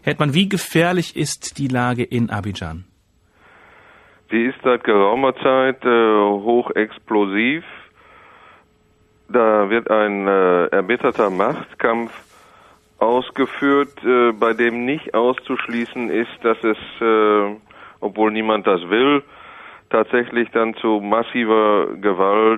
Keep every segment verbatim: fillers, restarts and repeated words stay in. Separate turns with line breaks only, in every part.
Herr Hetman, wie gefährlich ist die Lage in Abidjan?
Sie ist seit geraumer Zeit äh, hochexplosiv. Da wird ein äh, erbitterter Machtkampf ausgeführt, äh, bei dem nicht auszuschließen ist, dass es, äh, obwohl niemand das will, tatsächlich dann zu massiver Gewalt,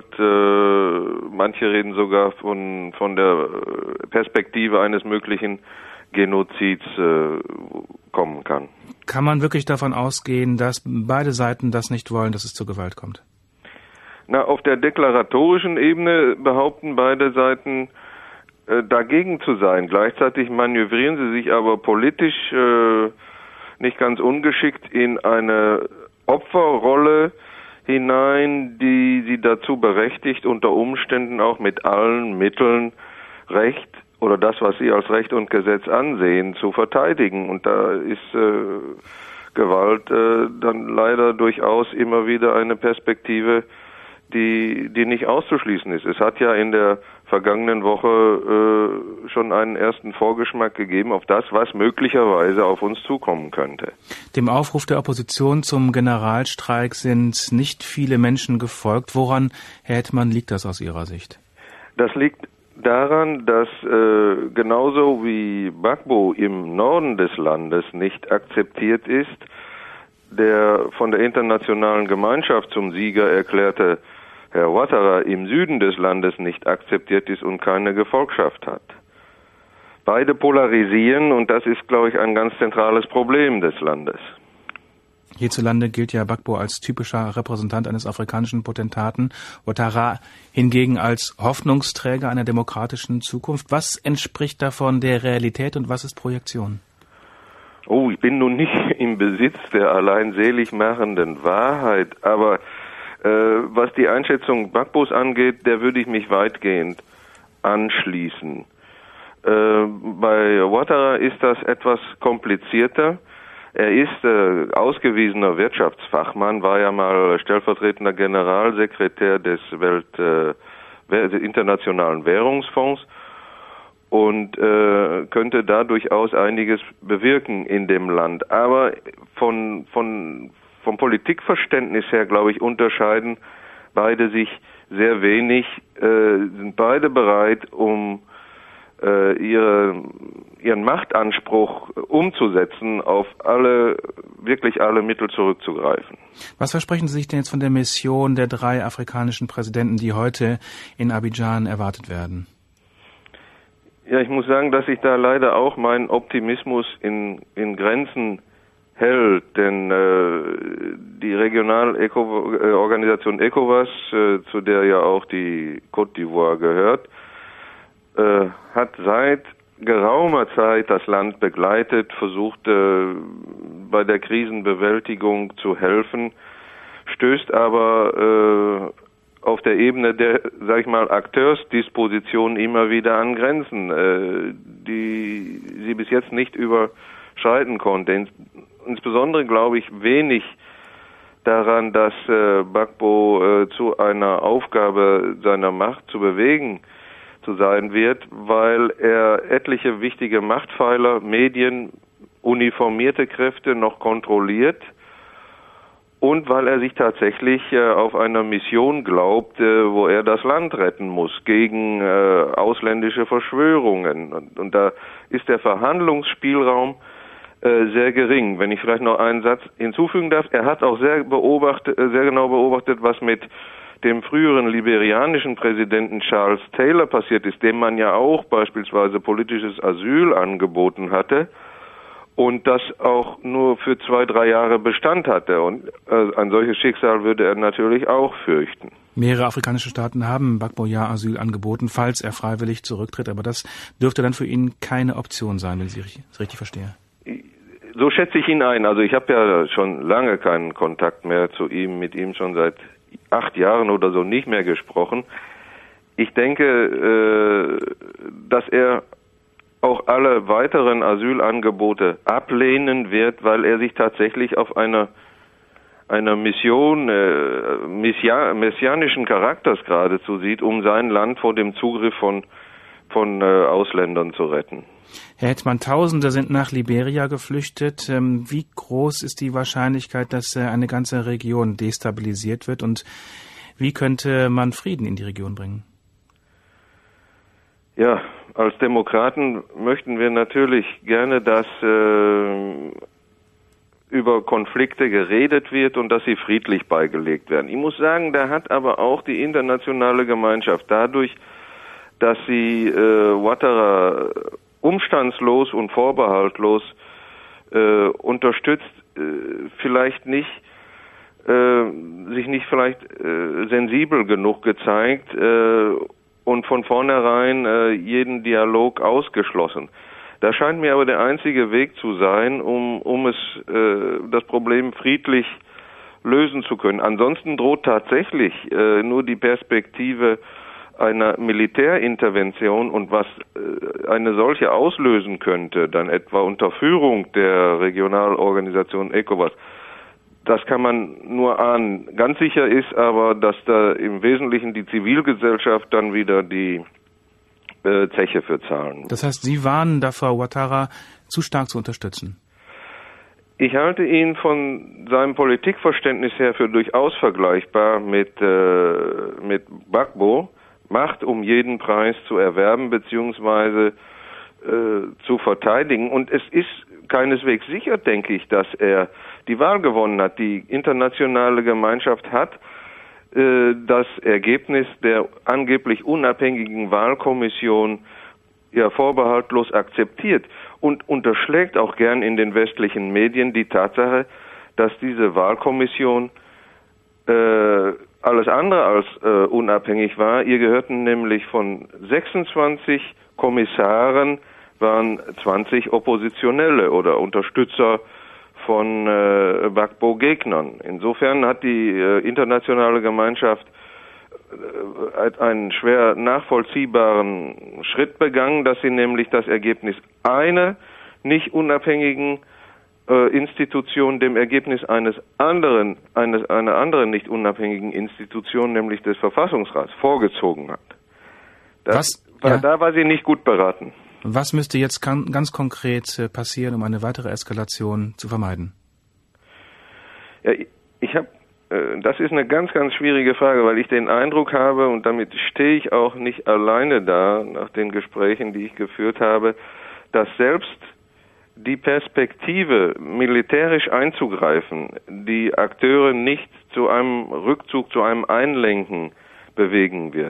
äh, manche reden sogar von, von der Perspektive eines möglichen Genozids äh, kommen kann.
Kann man wirklich davon ausgehen, dass beide Seiten das nicht wollen, dass es zur Gewalt kommt?
Na, auf der deklaratorischen Ebene behaupten beide Seiten äh, dagegen zu sein. Gleichzeitig manövrieren sie sich aber politisch äh, nicht ganz ungeschickt in eine Opferrolle hinein, die sie dazu berechtigt, unter Umständen auch mit allen Mitteln Recht oder das, was sie als Recht und Gesetz ansehen, zu verteidigen. Und da ist äh, Gewalt äh, dann leider durchaus immer wieder eine Perspektive, die die nicht auszuschließen ist. Es hat ja in der vergangenen Woche äh, schon einen ersten Vorgeschmack gegeben auf das, was möglicherweise auf uns zukommen könnte.
Dem Aufruf der Opposition zum Generalstreik sind nicht viele Menschen gefolgt. Woran, Herr Hetman, liegt das aus Ihrer Sicht?
Das liegt daran, dass äh, genauso wie Gbagbo im Norden des Landes nicht akzeptiert ist, der von der internationalen Gemeinschaft zum Sieger erklärte Herr Ouattara im Süden des Landes nicht akzeptiert ist und keine Gefolgschaft hat. Beide polarisieren und das ist, glaube ich, ein ganz zentrales Problem des Landes.
Hierzulande gilt ja Gbagbo als typischer Repräsentant eines afrikanischen Potentaten, Ouattara hingegen als Hoffnungsträger einer demokratischen Zukunft. Was entspricht davon der Realität und was ist Projektion?
Oh, ich bin nun nicht im Besitz der allein selig machenden Wahrheit, aber äh, was die Einschätzung Gbagbos angeht, der würde ich mich weitgehend anschließen. Äh, bei Ouattara ist das etwas komplizierter. Er ist äh, ausgewiesener Wirtschaftsfachmann, war ja mal stellvertretender Generalsekretär des Welt, äh, des Internationalen Währungsfonds und äh, könnte da durchaus einiges bewirken in dem Land. Aber von, von, vom Politikverständnis her, glaube ich, unterscheiden beide sich sehr wenig, äh, sind beide bereit, um äh, ihre, ihren Machtanspruch umzusetzen, auf alle, wirklich alle Mittel zurückzugreifen.
Was versprechen Sie sich denn jetzt von der Mission der drei afrikanischen Präsidenten, die heute in Abidjan erwartet werden?
Ja, ich muss sagen, dass sich da leider auch mein Optimismus in, in Grenzen hält, denn äh, die Regionalorganisation ECOWAS, äh, zu der ja auch die Côte d'Ivoire gehört, äh, hat seit geraumer Zeit das Land begleitet, versucht äh, bei der Krisenbewältigung zu helfen, stößt aber äh, auf der Ebene der, sag ich mal, Akteursdisposition immer wieder an Grenzen, äh, die sie bis jetzt nicht überschreiten konnte. Ins, insbesondere glaube ich wenig daran, dass äh, Gbagbo äh, zu einer Aufgabe seiner Macht zu bewegen zu sein wird, weil er etliche wichtige Machtpfeiler, Medien, uniformierte Kräfte noch kontrolliert. Und weil er sich tatsächlich äh, auf einer Mission glaubt, äh, wo er das Land retten muss gegen äh, ausländische Verschwörungen. Und, und da ist der Verhandlungsspielraum äh, sehr gering. Wenn ich vielleicht noch einen Satz hinzufügen darf, er hat auch sehr beobachtet, äh, sehr genau beobachtet, was mit dem früheren liberianischen Präsidenten Charles Taylor passiert ist, dem man ja auch beispielsweise politisches Asyl angeboten hatte. Und das auch nur für zwei, drei Jahre Bestand hatte. Und äh, ein solches Schicksal würde er natürlich auch fürchten.
Mehrere afrikanische Staaten haben Gbagbo ja Asyl angeboten, falls er freiwillig zurücktritt. Aber das dürfte dann für ihn keine Option sein, wenn ich es richtig verstehe.
So schätze ich ihn ein. Also ich habe ja schon lange keinen Kontakt mehr zu ihm, mit ihm schon seit acht Jahren oder so nicht mehr gesprochen. Ich denke, äh, dass er auch alle weiteren Asylangebote ablehnen wird, weil er sich tatsächlich auf einer einer Mission äh, messia, messianischen Charakters geradezu sieht, um sein Land vor dem Zugriff von von äh, Ausländern zu retten.
Herr Hetman, Tausende sind nach Liberia geflüchtet. Wie groß ist die Wahrscheinlichkeit, dass eine ganze Region destabilisiert wird? Und wie könnte man Frieden in die Region bringen?
Ja, als Demokraten möchten wir natürlich gerne, dass äh, über Konflikte geredet wird und dass sie friedlich beigelegt werden. Ich muss sagen, da hat aber auch die internationale Gemeinschaft dadurch, dass sie äh, Ouattara umstandslos und vorbehaltlos äh, unterstützt, äh, vielleicht nicht, äh, sich nicht vielleicht äh, sensibel genug gezeigt äh, und von vornherein äh, jeden Dialog ausgeschlossen. Das scheint mir aber der einzige Weg zu sein, um, um es, äh, das Problem friedlich lösen zu können. Ansonsten droht tatsächlich äh, nur die Perspektive einer Militärintervention, und was äh, eine solche auslösen könnte, dann etwa unter Führung der Regionalorganisation ECOWAS, das kann man nur ahnen. Ganz sicher ist aber, dass da im Wesentlichen die Zivilgesellschaft dann wieder die äh, Zeche für zahlen.
Das heißt, Sie warnen davor, Ouattara zu stark zu unterstützen?
Ich halte ihn von seinem Politikverständnis her für durchaus vergleichbar mit, äh, mit Gbagbo, Macht um jeden Preis zu erwerben bzw. Äh, zu verteidigen. Und es ist keineswegs sicher, denke ich, dass er die Wahl gewonnen hat. Die internationale Gemeinschaft hat äh, das Ergebnis der angeblich unabhängigen Wahlkommission ja vorbehaltlos akzeptiert und unterschlägt auch gern in den westlichen Medien die Tatsache, dass diese Wahlkommission äh, alles andere als äh, unabhängig war. Ihr gehörten nämlich von sechsundzwanzig Kommissaren, waren zwanzig Oppositionelle oder Unterstützer von äh, Gbagbo-Gegnern. Insofern hat die äh, internationale Gemeinschaft äh, einen schwer nachvollziehbaren Schritt begangen, dass sie nämlich das Ergebnis einer nicht unabhängigen äh, Institution dem Ergebnis eines anderen, eines einer anderen nicht unabhängigen Institution, nämlich des Verfassungsrats, vorgezogen hat. Das,
Was? Ja.
Da war sie nicht gut beraten.
Was müsste jetzt ganz konkret passieren, um eine weitere Eskalation zu vermeiden?
Ja, ich habe, äh, das ist eine ganz, ganz schwierige Frage, weil ich den Eindruck habe, und damit stehe ich auch nicht alleine da, nach den Gesprächen, die ich geführt habe, dass selbst die Perspektive, militärisch einzugreifen, die Akteure nicht zu einem Rückzug, zu einem Einlenken bewegen wird.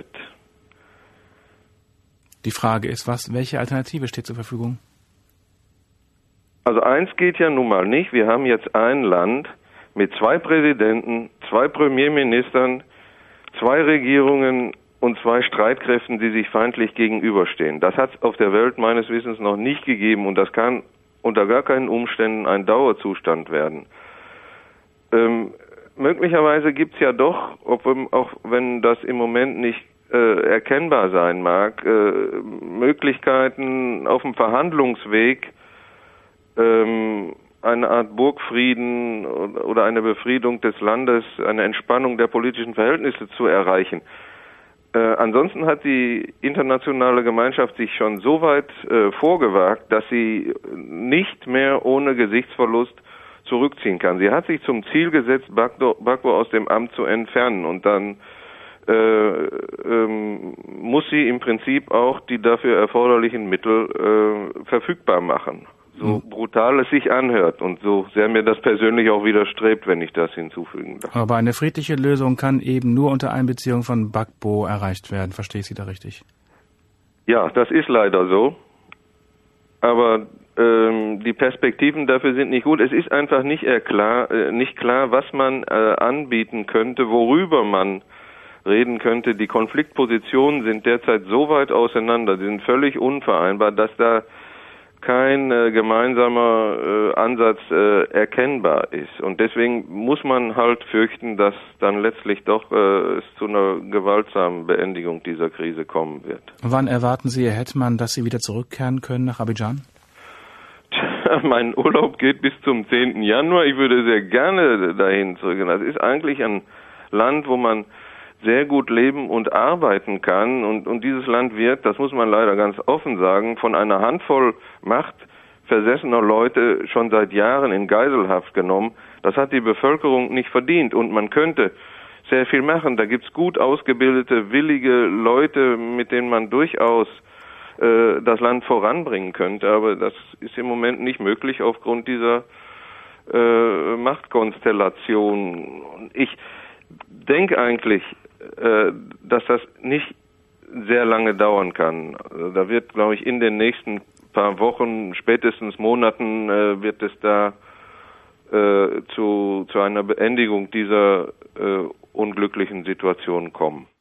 Die Frage ist, was, welche Alternative steht zur Verfügung?
Also eins geht ja nun mal nicht. Wir haben jetzt ein Land mit zwei Präsidenten, zwei Premierministern, zwei Regierungen und zwei Streitkräften, die sich feindlich gegenüberstehen. Das hat es auf der Welt meines Wissens noch nicht gegeben, und das kann unter gar keinen Umständen ein Dauerzustand werden. Ähm, möglicherweise gibt es ja doch, ob, auch wenn das im Moment nicht Äh, erkennbar sein mag, äh, Möglichkeiten auf dem Verhandlungsweg ähm, eine Art Burgfrieden oder eine Befriedung des Landes, eine Entspannung der politischen Verhältnisse zu erreichen. Äh, ansonsten hat die internationale Gemeinschaft sich schon so weit äh, vorgewagt, dass sie nicht mehr ohne Gesichtsverlust zurückziehen kann. Sie hat sich zum Ziel gesetzt, Gbagbo, Gbagbo aus dem Amt zu entfernen, und dann Äh, ähm, muss sie im Prinzip auch die dafür erforderlichen Mittel äh, verfügbar machen. So mhm. brutal es sich anhört und so sehr mir das persönlich auch widerstrebt, wenn ich das hinzufügen darf.
Aber eine friedliche Lösung kann eben nur unter Einbeziehung von Gbagbo erreicht werden. Verstehe ich Sie da richtig?
Ja, das ist leider so. Aber ähm, die Perspektiven dafür sind nicht gut. Es ist einfach nicht, klar, äh, nicht klar, was man äh, anbieten könnte, worüber man reden könnte. Die Konfliktpositionen sind derzeit so weit auseinander, die sind völlig unvereinbar, dass da kein äh, gemeinsamer äh, Ansatz äh, erkennbar ist. Und deswegen muss man halt fürchten, dass dann letztlich doch äh, es zu einer gewaltsamen Beendigung dieser Krise kommen wird.
Wann erwarten Sie, Herr Hetman, dass Sie wieder zurückkehren können nach Abidjan?
Tja, mein Urlaub geht bis zum zehnten Januar. Ich würde sehr gerne dahin zurückgehen. Das ist eigentlich ein Land, wo man sehr gut leben und arbeiten kann. Und, und dieses Land wird, das muss man leider ganz offen sagen, von einer Handvoll machtversessener Leute schon seit Jahren in Geiselhaft genommen. Das hat die Bevölkerung nicht verdient. Und man könnte sehr viel machen. Da gibt's gut ausgebildete, willige Leute, mit denen man durchaus äh, das Land voranbringen könnte. Aber das ist im Moment nicht möglich aufgrund dieser äh, Machtkonstellation. Ich denke eigentlich, äh, dass das nicht sehr lange dauern kann. Also da wird, glaube ich, in den nächsten paar Wochen, spätestens Monaten, äh, wird es da äh, zu, zu einer Beendigung dieser äh, unglücklichen Situation kommen.